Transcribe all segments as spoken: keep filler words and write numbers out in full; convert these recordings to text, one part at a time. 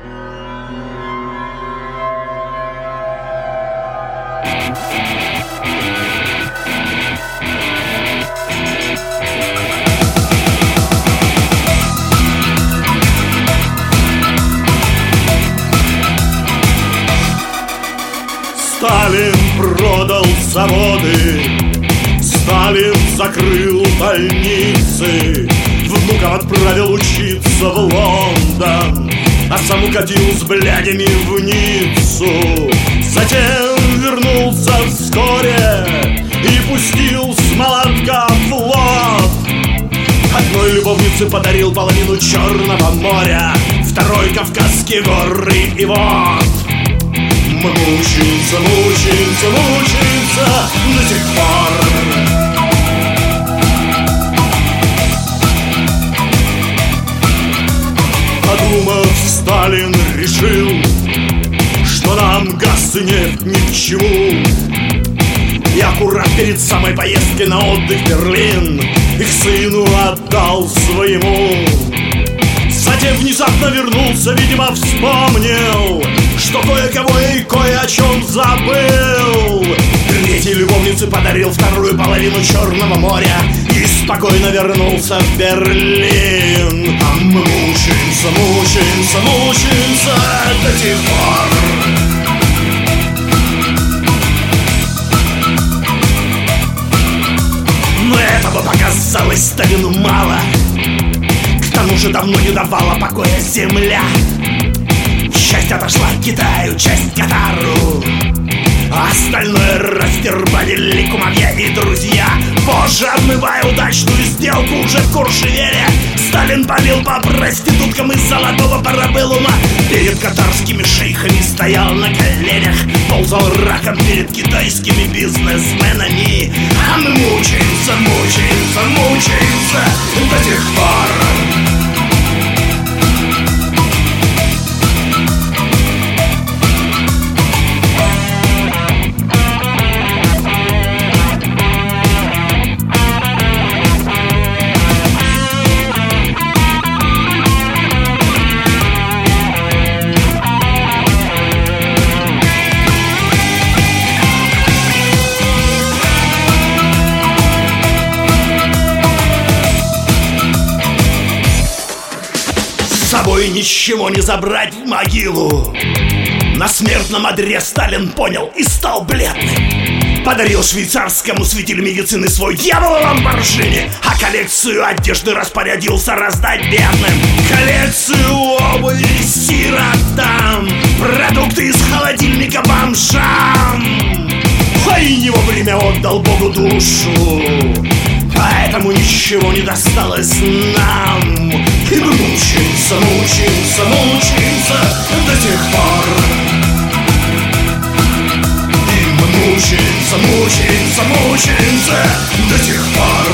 Сталин продал заводы, Сталин закрыл больницы, внуков отправил учиться в Лондон, а сам укатил с блядями в Ниццу. Затем вернулся вскоре и пустил с молотка в флот. Одной любовнице подарил половину Черного моря, второй Кавказские горы, и вот мы мучимся, мучимся, мучимся до сих пор. Подумав, Сталин решил, что нам газ и нефть ни к чему. И аккурат перед самой поездкой на отдых в Берлин их сыну отдал своему. Затем внезапно вернулся, видимо, вспомнил, что кое-кого и кое о чем забыл. Третьей любовнице подарил вторую половину Черного моря и спокойно вернулся в Берлин. А мы мучимся, мучимся, мучимся до сих пор. Но этого показалось Сталину мало. К тому же давно не давала покоя земля. Часть отошла к Китаю, часть к Катару, а остальное растербанили кумовья и друзья. Позже, обмывая удачную сделку уже в Куршевере, Сталин полил по проституткам из золотого парабеллума. Перед катарскими шейхами стоял на коленях, ползал раком перед китайскими бизнесменами. А мы мучаемся, мучаемся, мучаемся до сих пор. С собой ничего не забрать в могилу. На смертном одре Сталин понял и стал бледным. Подарил швейцарскому светилю медицины свой дьявола Ламборджини, а коллекцию одежды распорядился раздать бедным. Коллекцию обуви сиротам, продукты из холодильника бомжам. А и не вовремя отдал Богу душу, поэтому ничего не досталось нам. И мы мучаемся, мучаемся, мучаемся до сих пор. И мы мучаемся, мучаемся, мучаемся до сих пор.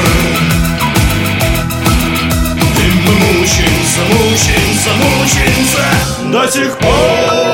И мы мучаемся, мучаемся, мучаемся до сих пор.